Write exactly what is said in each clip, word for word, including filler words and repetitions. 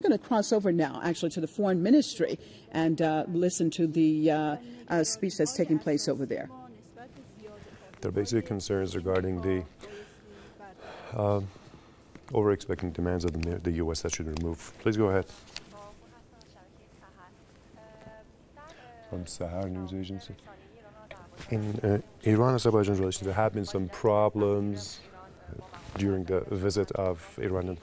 going to cross over now, actually, to the foreign ministry and uh, listen to the uh, uh, speech that's taking place over there. There are basic concerns regarding the uh, over-expecting demands of the, the U S that should remove. Please go ahead. From Sahar News Agency. In uh, Iran-Azerbaijan relations, there have been some problems uh, during the visit of Iran.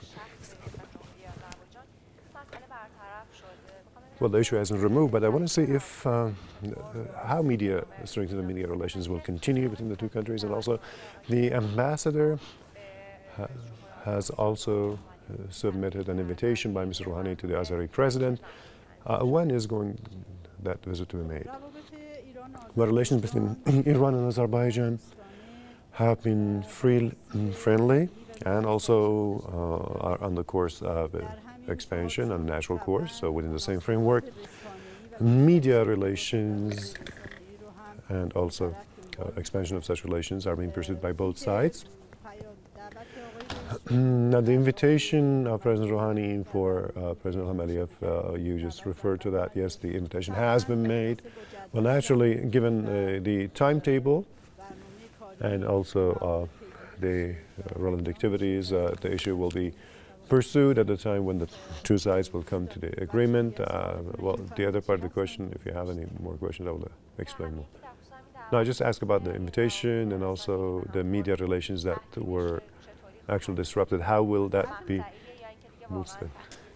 Well, the issue hasn't removed, but I want to see if uh, uh, how media, strengthening the media relations will continue between the two countries, and also the ambassador ha has also uh, submitted an invitation by Mister Rouhani to the Azeri president. Uh, when is going that visit to be made? Well, relations between Iran and Azerbaijan have been free, friendly, and also uh, are on the course of uh, expansion, on a natural course, so within the same framework. Media relations and also uh, expansion of such relations are being pursued by both sides. Now, the invitation of President Rouhani for uh, President Ilham Aliyev, uh, you just referred to that. Yes, the invitation has been made. Well, naturally, given uh, the timetable and also uh, the uh, relevant activities, uh, the issue will be pursued at the time when the two sides will come to the agreement. Uh, well, the other part of the question, if you have any more questions, I will uh, explain more. No, I just asked about the invitation and also the media relations that were actually disrupted. How will that be moved then?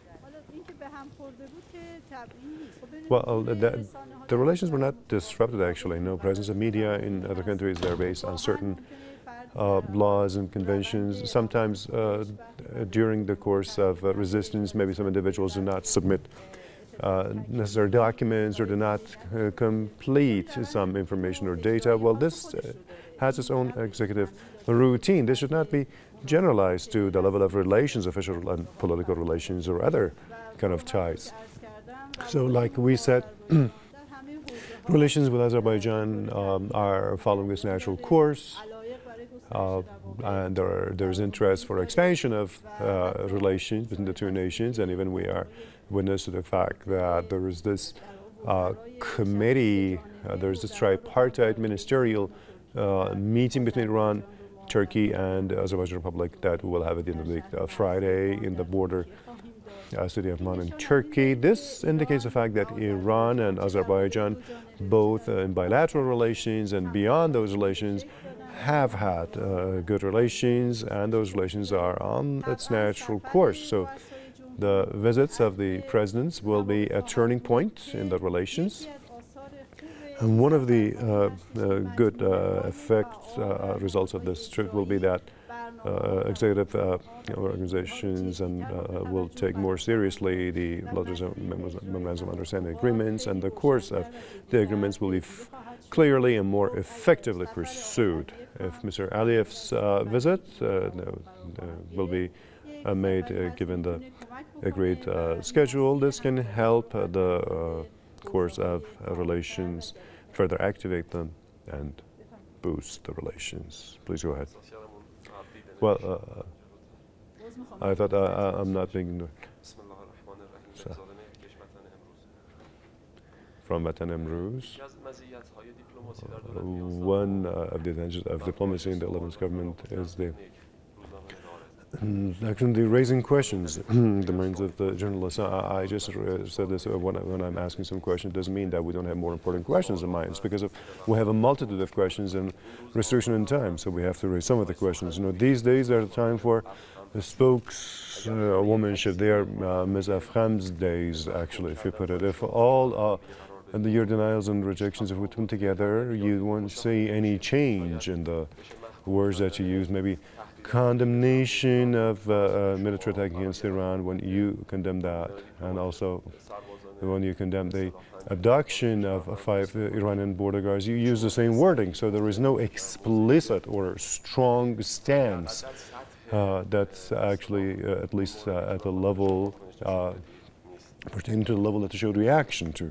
Well, uh, the, the relations were not disrupted, actually. No presence of media in other countries. They're based on certain uh, laws and conventions. Sometimes uh, during the course of uh, resistance, maybe some individuals do not submit uh, necessary documents or do not uh, complete some information or data. Well, this uh, has its own executive routine. This should not be generalized to the level of relations, official and political relations, or other kind of ties. So, like we said, relations with Azerbaijan um, are following this natural course, uh, and there are, there's interest for expansion of uh, relations between the two nations, and even we are witness to the fact that there is this uh, committee, uh, there's this tripartite ministerial uh, meeting between Iran, Turkey, and the Azerbaijan Republic that we will have at the end of the week, uh, Friday, in the border uh, city of Man in Turkey. This indicates the fact that Iran and Azerbaijan, both uh, in bilateral relations and beyond those relations, have had uh, good relations, and those relations are on its natural course. So the visits of the presidents will be a turning point in the relations. And one of the uh, uh, good uh, effects, uh, results of this trip will be that uh, executive uh, organizations and uh, will take more seriously the memorandums of understanding agreements, and the course of the agreements will be f clearly and more effectively pursued. If Mister Aliyev's uh, visit uh, will be uh, made uh, given the agreed uh, schedule, this can help uh, the uh, course of uh, relations, further activate them and boost the relations. Please go ahead. Well, uh, I thought uh, I'm not being so. From Vatan Emruz. Uh, one uh, of the advantages of diplomacy in the eleventh government is the actually the raising questions in the minds of the journalists. I, I just uh, said this uh, when, I, when I'm asking some questions. It doesn't mean that we don't have more important questions in mind. It's because of, we have a multitude of questions and restriction in time, so we have to raise some of the questions. You know, these days there's time for the spokeswomanship. They are uh, Miz Afkham's days, actually, if you put it. If all uh, and the, your denials and rejections, if we put them together, you won't see any change in the words that you use. Maybe condemnation of uh, uh, military attack against Iran when you condemn that, and also when you condemn the abduction of uh, five uh, Iranian border guards, you use the same wording. So there is no explicit or strong stance uh, that's actually uh, at least uh, at the level uh, pertaining to the level that showed reaction to.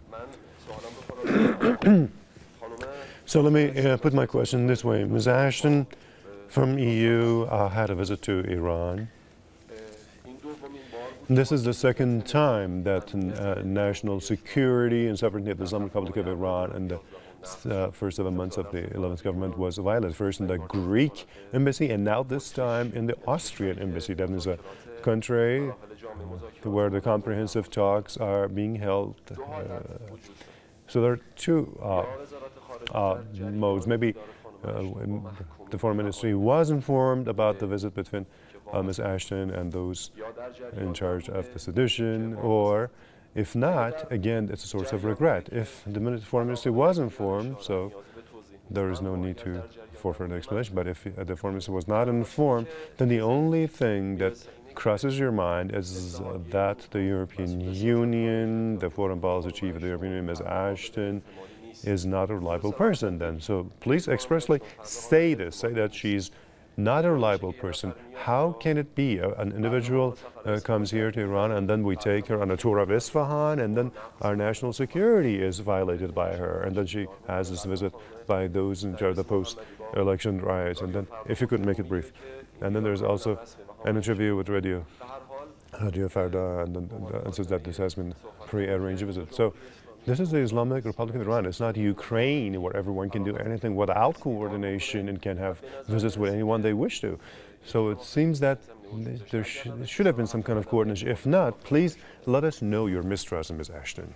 So let me uh, put my question this way. Miz Ashton from E U uh, had a visit to Iran. This is the second time that uh, national security and sovereignty of the Islamic Republic of Iran in the uh, first seven months of the eleventh government was violated. First in the Greek embassy, and now this time in the Austrian embassy. That is a country where the comprehensive talks are being held. Uh, so there are two uh, uh, modes. Maybe uh, the foreign ministry was informed about the visit between Uh, Miz Ashton and those in charge of the sedition, or if not, again, it's a source of regret. If the foreign ministry was informed, so there is no need to for further explanation, but if uh, the foreign ministry was not informed, then the only thing that crosses your mind is uh, that the European Union, the foreign policy chief of the European Union, Miz Ashton, is not a reliable person then. So please expressly say this, say that she's not a reliable person. How can it be uh, an individual uh, comes here to Iran and then we take her on a tour of Isfahan and then our national security is violated by her, and then she has this visit by those in charge of the post-election riots, and then if you could make it brief. And then there's also an interview with Radio Radio Farda, and then and says that this has been pre-arranged visit. So this is the Islamic Republic of Iran. It's not Ukraine where everyone can do anything without coordination and can have visits with anyone they wish to. So it seems that there sh should have been some kind of coordination. If not, please let us know your mistrust in Miz Ashton.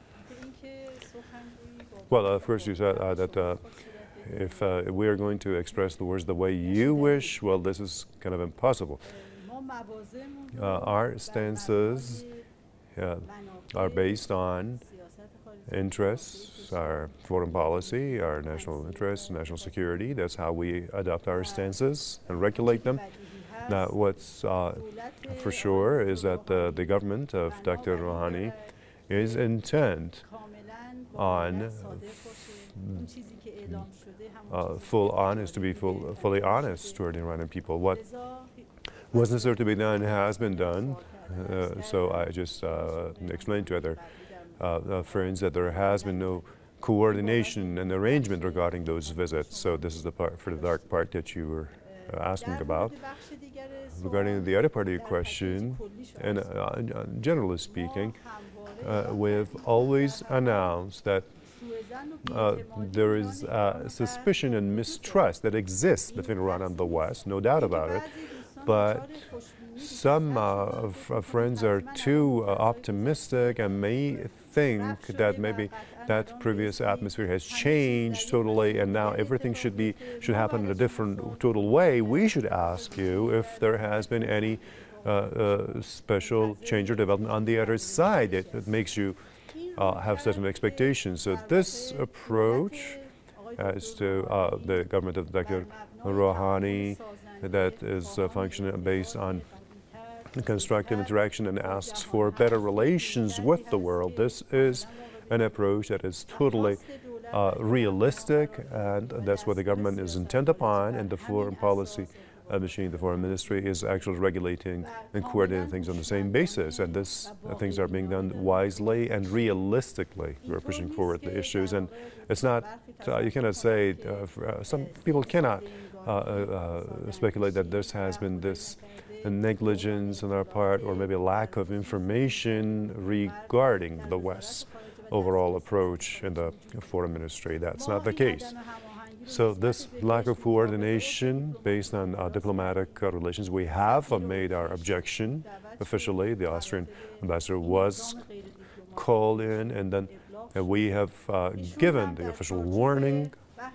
Well, uh, first you said uh, that uh, if uh, we are going to express the words the way you wish, well, this is kind of impossible. Uh, our stances uh, are based on interests, our foreign policy, our national interests, national security. That's how we adopt our stances and regulate them. Now, what's uh, for sure is that uh, the government of Doctor Rouhani is intent on uh, full honest, to be full, fully honest toward the Iranian people. What was necessary to be done has been done. Uh, so I just uh, explained to other Uh, uh, friends that there has been no coordination and arrangement regarding those visits. So this is the part for the dark part that you were uh, asking about. Regarding the other part of your question, and uh, uh, generally speaking, uh, we've always announced that uh, there is uh, suspicion and mistrust that exists between Iran and the West, no doubt about it. But some uh, friends are too uh, optimistic and may think that maybe that previous atmosphere has changed totally and now everything should be should happen in a different total way. We should ask you if there has been any uh, uh, special change or development on the other side that, that makes you uh, have certain expectations. So this approach as to uh, the government of Doctor Rouhani that is uh, functioning based on constructive interaction and asks for better relations with the world. This is an approach that is totally uh, realistic, and that's what the government is intent upon, and the foreign policy uh, machine, the foreign ministry, is actually regulating and coordinating things on the same basis, and this uh, things are being done wisely and realistically. We're pushing forward the issues, and it's not, uh, you cannot say, uh, for, uh, some people cannot uh, uh, speculate that this has been this negligence on our part or maybe a lack of information regarding the West's overall approach in the foreign ministry. That's not the case. So this lack of coordination based on uh, diplomatic uh, relations, we have uh, made our objection officially. The Austrian ambassador was called in, and then uh, we have uh, given the official warning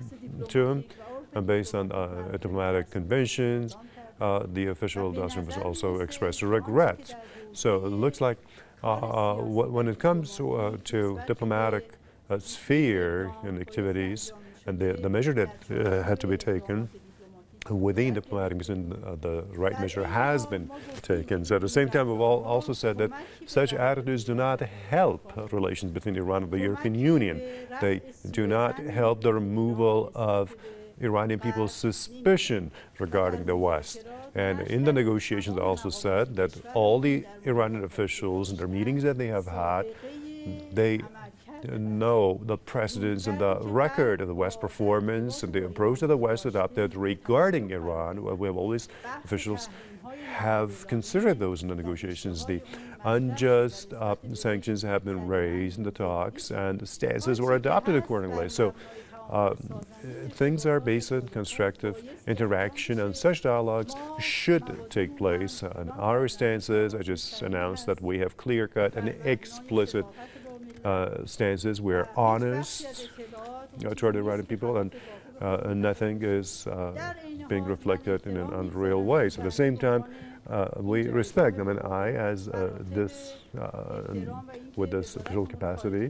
to him uh, based on uh, diplomatic conventions. Uh, the official the Austrian was also expressed regret. So it looks like uh, uh, when it comes to, uh, to diplomatic uh, sphere and activities, and the, the measure that uh, had to be taken within diplomatic mission, uh, the right measure has been taken. So at the same time, we've all also said that such attitudes do not help uh, relations between Iran and the European Union. They do not help the removal of Iranian people's suspicion regarding the West. And in the negotiations, I also said that all the Iranian officials in their meetings that they have had, they know the precedents and the record of the West performance and the approach that the West adopted regarding Iran. We have always officials have considered those in the negotiations. The unjust uh, sanctions have been raised in the talks, and the stances were adopted accordingly. So uh, things are based on constructive interaction, and such dialogues should take place. And our stances, I just announced that we have clear-cut and explicit uh, stances. We're honest uh, toward the right people, and Uh, and nothing is uh, being reflected in an unreal way. So at the same time, uh, we respect. I mean, I, as uh, this, uh, with this official capacity,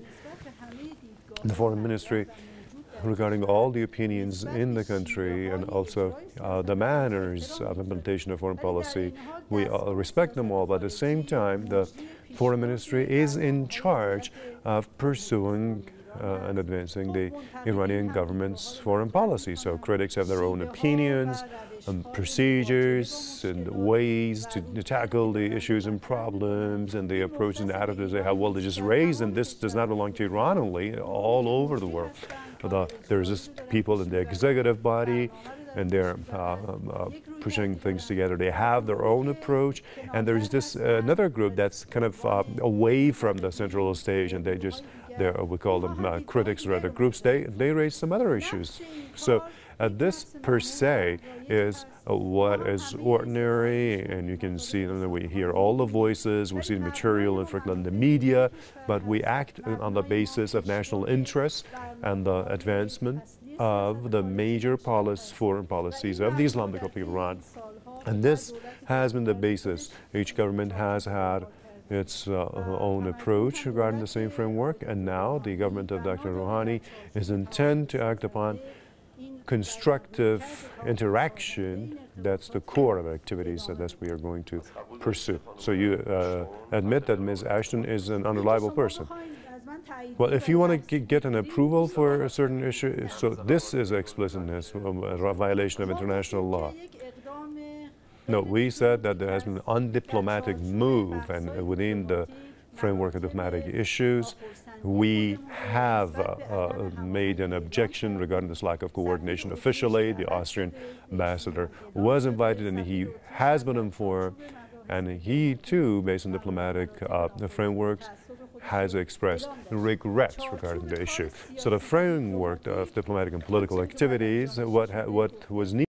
the Foreign Ministry, regarding all the opinions in the country and also uh, the manners of implementation of foreign policy, we uh, respect them all. But at the same time, the Foreign Ministry is in charge of pursuing Uh, and advancing the Iranian government's foreign policy. So critics have their own opinions and procedures and ways to, to tackle the issues and problems and the approach and attitudes they have. Well, they just raised, and this does not belong to Iran only, all over the world. The, there's just people in the executive body, and they're uh, uh, pushing things together. They have their own approach, and there's this uh, another group that's kind of uh, away from the central stage, and they just, they're, we call them uh, critics or other groups. They, they raise some other issues. So uh, this per se is uh, what is ordinary, and you can see that we hear all the voices, we see the material in the media, but we act on the basis of national interests and the advancement of the major policy, foreign policies of the Islamic Republic of Iran. And this has been the basis. Each government has had its uh, own approach regarding the same framework, and now the government of Doctor Rouhani is intent to act upon constructive interaction. That's the core of activities that that's we are going to pursue. So you uh, admit that Miz Ashton is an unreliable person. Well, if you want to get an approval for a certain issue, so this is explicitness, a violation of international law. No, we said that there has been an undiplomatic move, and within the framework of diplomatic issues, we have uh, uh, made an objection regarding this lack of coordination officially. The Austrian ambassador was invited, and he has been informed, and he too, based on diplomatic uh, frameworks, has expressed regrets regarding the issue. So the framework of diplomatic and political activities, what, ha what was needed